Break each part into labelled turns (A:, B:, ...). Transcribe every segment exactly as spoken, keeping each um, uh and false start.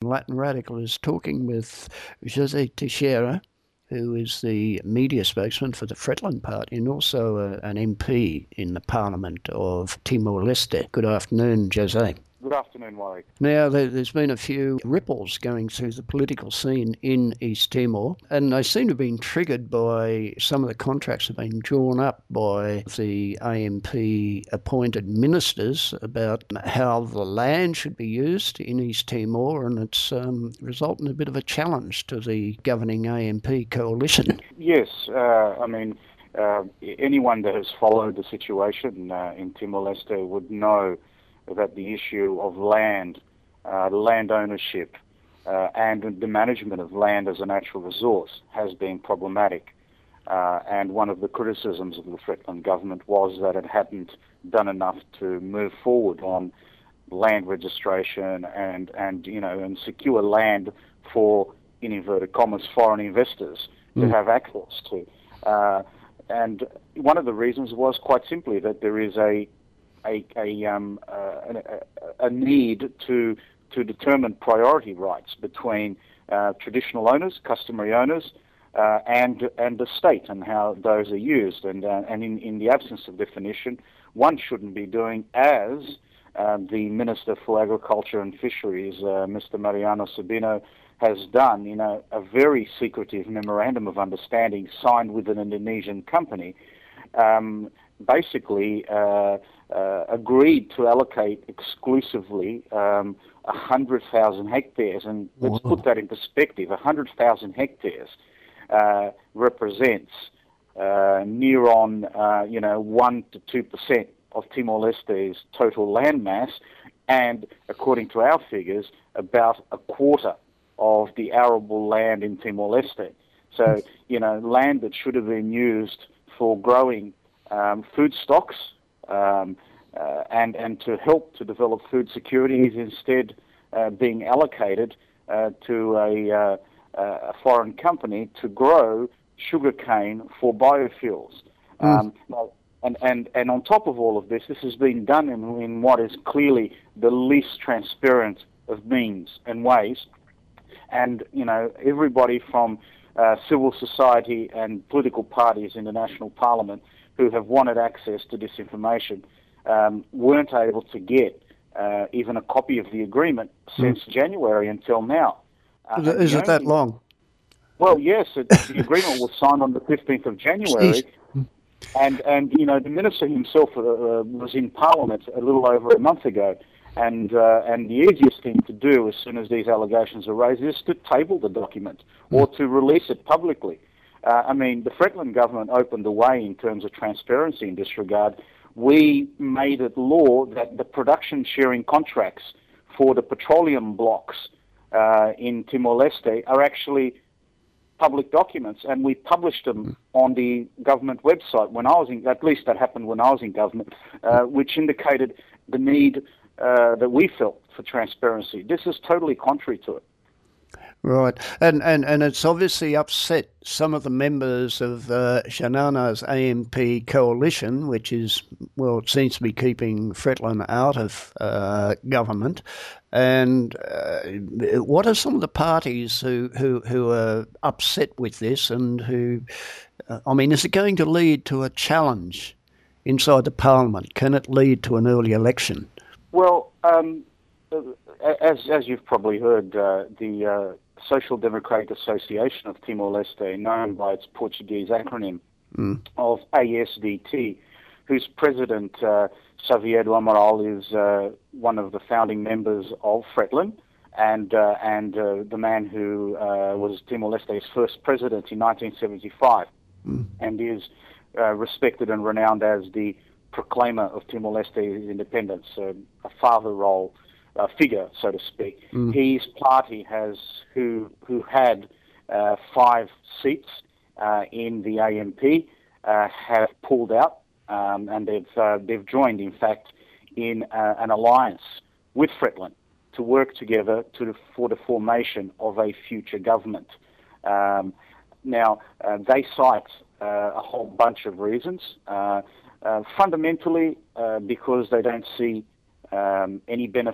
A: Latin Radical is talking with José Teixeira, who is the media spokesman for the Fretland Party and also a, an M P in the Parliament of Timor-Leste. Good afternoon, José.
B: Good afternoon, Warwick.
A: Now, there's been a few ripples going through the political scene in East Timor, and they seem to have been triggered by some of the contracts that have been drawn up by the A M P-appointed ministers about how the land should be used in East Timor, and it's um, resulted in a bit of a challenge to the governing A M P coalition.
B: Yes, uh, I mean, uh, anyone that has followed the situation uh, in Timor-Leste would know that the issue of land, uh, land ownership, uh, and the management of land as a natural resource has been problematic. Uh, and one of the criticisms of the Fretland government was that it hadn't done enough to move forward on land registration and, and you know, and secure land for, in inverted commas, foreign investors mm. to have access to. Uh, and one of the reasons was quite simply that there is a A, a, um, uh, a, a need to to determine priority rights between uh, traditional owners, customary owners, uh, and and the state, and how those are used. And uh, and in, in the absence of definition, one shouldn't be doing as uh, the Minister for Agriculture and Fisheries, uh, Mister Mariano Sabino, has done in a, a very secretive memorandum of understanding signed with an Indonesian company. Um, basically uh, uh, agreed to allocate exclusively um, one hundred thousand hectares. And let's Whoa. put that in perspective. one hundred thousand hectares uh, represents uh, near on, uh, you know, one to two percent of Timor-Leste's total land mass, and according to our figures, about a quarter of the arable land in Timor-Leste. So, you know, land that should have been used for growing Um, food stocks um, uh, and and to help to develop food security is instead uh, being allocated uh, to a, uh, a foreign company to grow sugarcane for biofuels. Mm. Um, and, and, and on top of all of this, this has been done in, in what is clearly the least transparent of means and ways. And, you know, everybody from uh, civil society and political parties in the national parliament who have wanted access to this information um, weren't able to get uh, even a copy of the agreement since mm. January until now.
A: Uh, Is it that long?
B: Well, yes. It, the agreement was signed on the fifteenth of January, and, and you know, the minister himself uh, was in Parliament a little over a month ago, and uh, and the easiest thing to do as soon as these allegations are raised is to table the document or to release it publicly. Uh, I mean, the Fretland government opened the way in terms of transparency in this regard. We made it law that the production sharing contracts for the petroleum blocks uh, in Timor-Leste are actually public documents, and we published them on the government website when I was in, at least that happened when I was in government, uh, which indicated the need uh, that we felt for transparency. This is totally contrary to it.
A: Right, and, and and it's obviously upset some of the members of uh, Xanana's A M P coalition, which is, well, it seems to be keeping Fretland out of uh, government. And uh, what are some of the parties who, who, who are upset with this, and who, uh, I mean, is it going to lead to a challenge inside the parliament? Can it lead to an early election?
B: Well, um, as, as you've probably heard, uh, the... Uh, Social Democratic Association of Timor-Leste, known by its Portuguese acronym mm. of A S D T, whose president, uh, Xavier do Amaral, is uh, one of the founding members of Fretland, and uh, and uh, the man who uh, was Timor-Leste's first president in nineteen seventy-five, mm. and is uh, respected and renowned as the proclaimer of Timor-Leste's independence, uh, a father role Uh, figure, so to speak. Mm. His party has, who who had uh, five seats uh, in the A M P, uh, have pulled out, um, and they've uh, they've joined, in fact, in uh, an alliance with Fretland to work together to the, for the formation of a future government. Um, now, uh, they cite uh, a whole bunch of reasons. Uh, uh, fundamentally, uh, because they don't see um, any benefit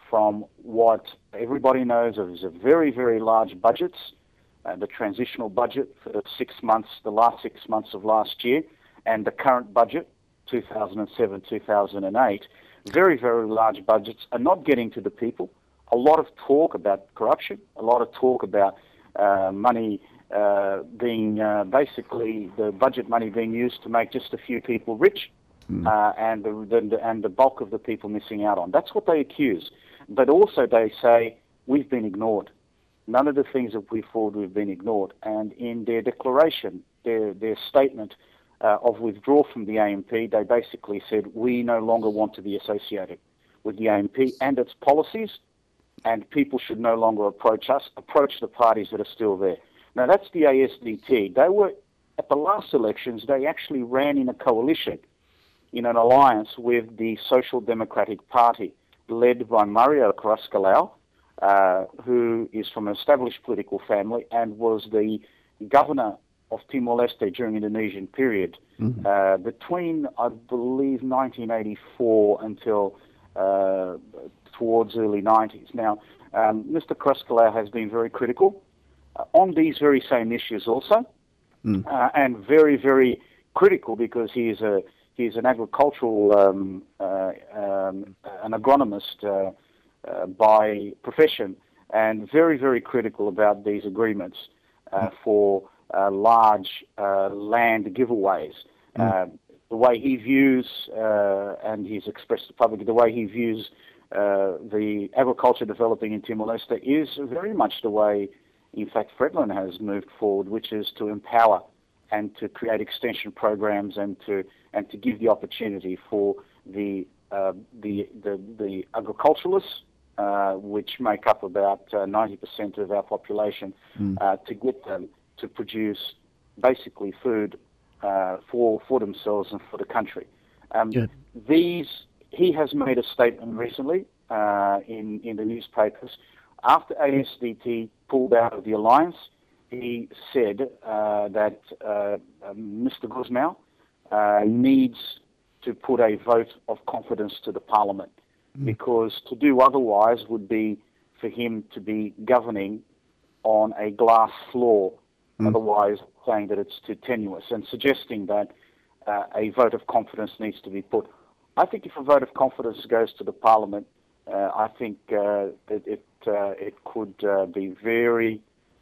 B: from what everybody knows of as a very, very large budgets, uh, the transitional budget for the six months, the last six months of last year, and the current budget, two thousand seven, two thousand eight, very, very large budgets are not getting to the people. A lot of talk about corruption, a lot of talk about uh, money uh, being uh, basically the budget money being used to make just a few people rich, mm. uh, and the, the and the bulk of the people missing out on. That's what they accuse. But also they say we've been ignored. None of the things that we forward we've been ignored. And in their declaration, their their statement uh, of withdrawal from the A M P, they basically said we no longer want to be associated with the A M P and its policies, and people should no longer approach us, approach the parties that are still there. Now, that's the A S D T. They were, at the last elections, they actually ran in a coalition, in an alliance with the Social Democratic Party, led by Mario Carrasco, uh, who is from an established political family and was the governor of Timor-Leste during the Indonesian period, mm-hmm. uh, between, I believe, nineteen eighty-four until uh, towards early nineties. Now, um, Mister Carrasco has been very critical uh, on these very same issues also, mm. uh, and very, very critical because he is a he's an agricultural, um, uh, um, an agronomist uh, uh, by profession, and very, very critical about these agreements uh, for uh, large uh, land giveaways. Mm. Uh, the way he views, uh, and he's expressed to the public, the way he views uh, the agriculture developing in Timor-Leste is very much the way, in fact, Fredlin has moved forward, which is to empower and to create extension programs and to and to give the opportunity for the uh, the, the the agriculturalists, uh, which make up about uh, ninety percent of our population, mm. uh, to get them to produce basically food uh, for for themselves and for the country. Um, yeah. These he has made a statement recently uh, in in the newspapers after A S D T pulled out of the alliance. He said uh, that uh, Mister Gusmao uh, needs to put a vote of confidence to the parliament, mm. because to do otherwise would be for him to be governing on a glass floor, mm. otherwise saying that it's too tenuous and suggesting that uh, a vote of confidence needs to be put. I think if a vote of confidence goes to the parliament, uh, I think uh, that it, uh, it could uh, be very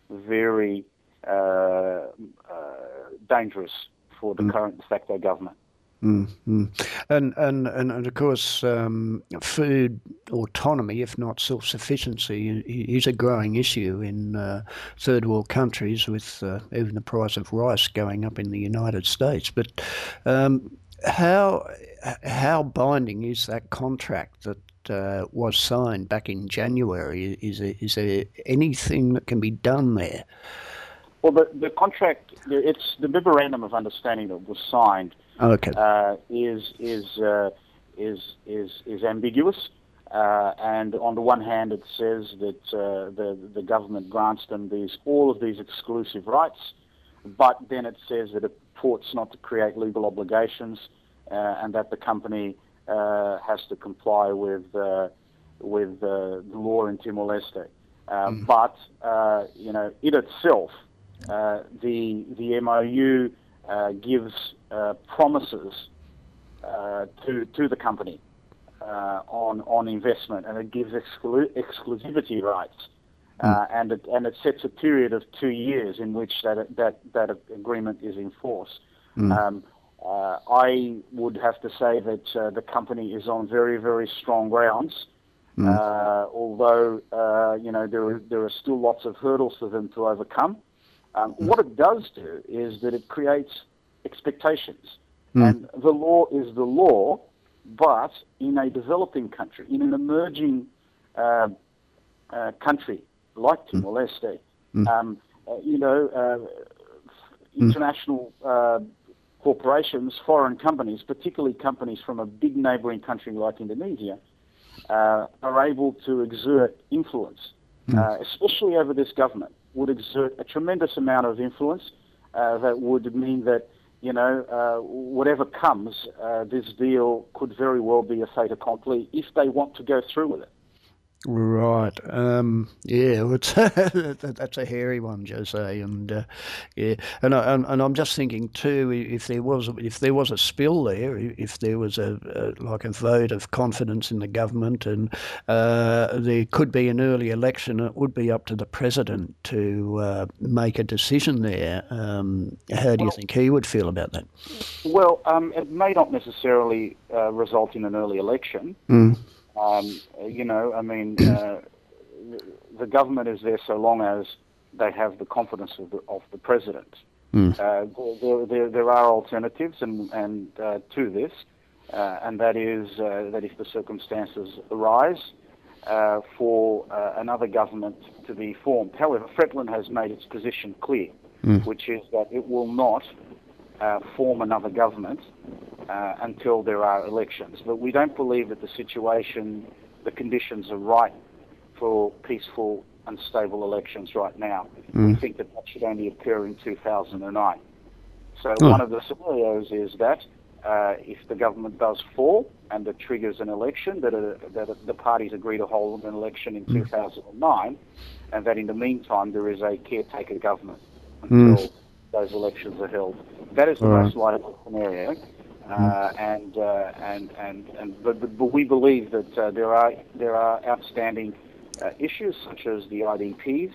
B: very uh, uh, dangerous for the mm. current de facto government.
A: Mm-hmm. And, and and and of course, um, food autonomy, if not self-sufficiency, is a growing issue in uh, third world countries, with uh, even the price of rice going up in the United States. But um, how how binding is that contract that Uh, was signed back in January? Is there, is there anything that can be done there?
B: Well, the, the contract, it's the memorandum of understanding that was signed.
A: Okay.
B: Uh, is is uh, is is is ambiguous, uh, and on the one hand, it says that uh, the the government grants them these all of these exclusive rights, but then it says that it purports not to create legal obligations, uh, and that the company Uh, has to comply with uh, with uh, the law in Timor-Leste, uh, mm. but uh, you know, in itself, uh, the the M O U uh, gives uh, promises uh, to to the company uh, on on investment, and it gives exclu- exclusivity rights, mm. uh, and it and it sets a period of two years in which that that that agreement is enforced. Mm. Um, Uh, I would have to say that uh, the company is on very, very strong grounds, mm. uh, although, uh, you know, there are, there are still lots of hurdles for them to overcome. Um, mm. What it does do is that it creates expectations. Mm. And the law is the law, but in a developing country, in an emerging uh, uh, country like Timor-Leste, mm. um, uh, you know, uh, international uh, corporations, foreign companies, particularly companies from a big neighbouring country like Indonesia, uh, are able to exert influence, mm. uh, especially over this government, would exert a tremendous amount of influence uh, that would mean that, you know, uh, whatever comes, uh, this deal could very well be a fait accompli if they want to go through with it.
A: Right. Um, yeah, well, it's that's a hairy one, Jose, and uh, yeah, and, I, and and I'm just thinking too, if there was if there was a spill there, if there was a, a like a vote of confidence in the government, and uh, there could be an early election, it would be up to the president to uh, make a decision there. Um, how do you
B: Well,
A: think he would feel about that?
B: well, um, it may not necessarily uh, result in an early election.
A: Mm.
B: Um, you know, I mean, uh, the government is there so long as they have the confidence of the, of the president.
A: Mm.
B: Uh, there, there, there are alternatives and, and uh, to this, uh, and that is uh, that if the circumstances arise uh, for uh, another government to be formed. However, Fretland has made its position clear,
A: Mm.
B: which is that it will not uh, form another government uh, until there are elections. But we don't believe that the situation, the conditions are right for peaceful and stable elections right now.
A: Mm.
B: We think that that should only occur in two thousand nine. So
A: Oh.
B: one of the scenarios is that uh, if the government does fall and it triggers an election, that, a, that a, the parties agree to hold an election in two thousand nine, and that in the meantime there is a caretaker government until
A: Mm.
B: those elections are held. That is the
A: All right.
B: most likely scenario. Uh, and, uh, and and and but, but, but we believe that uh, there are there are outstanding uh, issues such as the I D Ps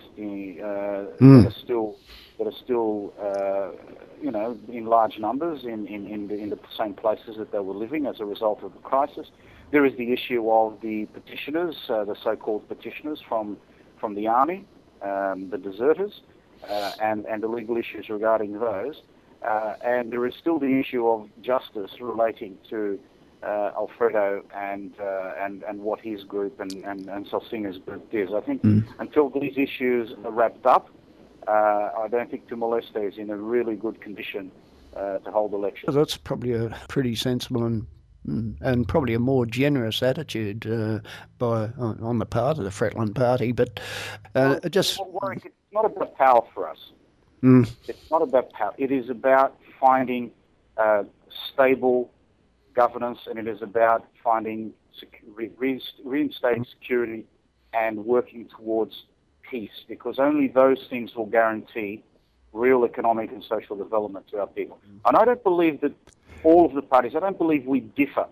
B: uh,
A: Mm.
B: that are still that are still uh, you know in large numbers in in in the, in the same places that they were living as a result of the crisis. There is the issue of the petitioners, uh, the so-called petitioners from from the army, um, the deserters, uh, and and the legal issues regarding those. Uh, and there is still the issue of justice relating to uh, Alfredo and, uh, and and what his group and, and, and Salsinga's group is. I think
A: Mm.
B: until these issues are wrapped up, uh, I don't think Timor-Leste is in a really good condition uh, to hold elections.
A: That's probably a pretty sensible and mm, and probably a more generous attitude uh, by on, on the part of the Fretland Party. But uh,
B: Well,
A: it just
B: Warwick, it's not about power for us.
A: mm,
B: It's not about power. It is about finding uh, stable governance, and it is about finding sec- re- re- reinstating security and working towards peace, because only those things will guarantee real economic and social development to our people. And I don't believe that all of the parties, I don't believe we differ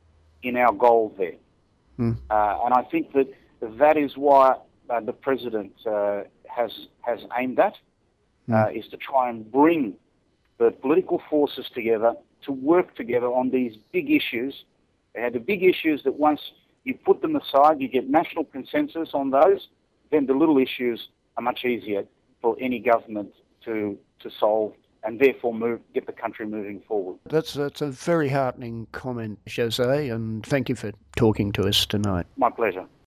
B: in our goal there.
A: mm,
B: Uh, and I think that that is why uh, the president uh, has has aimed at, uh, is to try and bring the political forces together to work together on these big issues. They had the big issues that once you put them aside, you get national consensus on those, then the little issues are much easier for any government to to solve and therefore move get the country moving forward.
A: that's that's a very heartening comment, Jose, and thank you for talking to us tonight.
B: My pleasure.